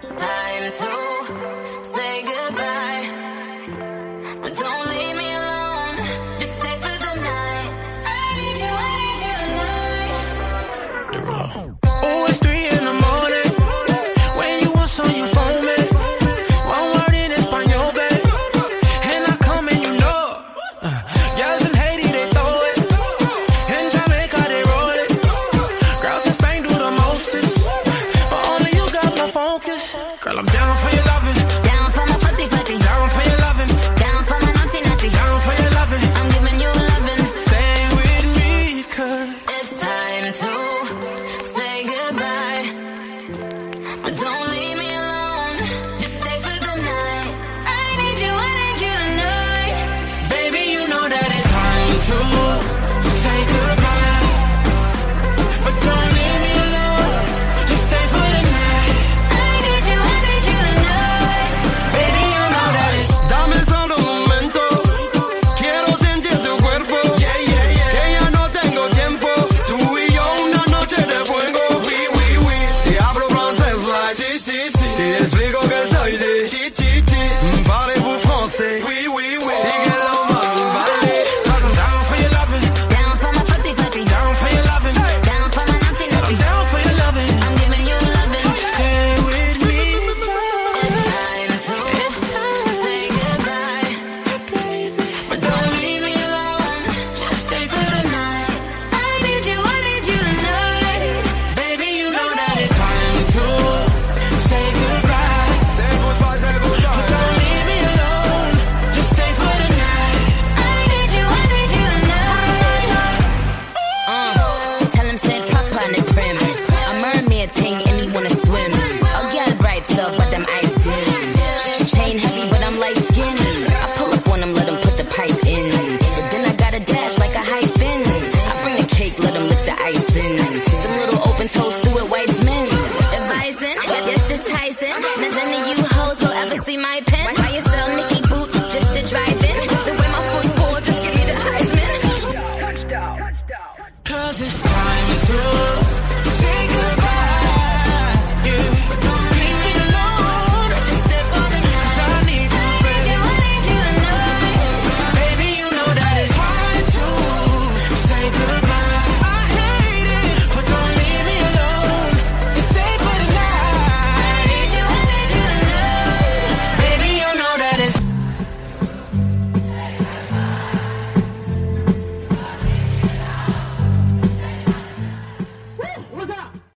Time to say goodbye, but don't leave me alone. Just stay for the night. I need you tonight. Oh, it's 3 in the morning. When you want some, you phone me. One word in Espanol, babe. And I come and you know it. Girls in Haiti, they throw it. In Jamaica, they roll it. Girls in Spain do the mostest. But only you got my focus. Girl, I'm down for your loving. Down for my fatty fatty. Down for your loving. Down for my naughty naughty. Down for your loving. I'm giving you loving. Stay with me, cause It's time to say goodbye, but don't leave me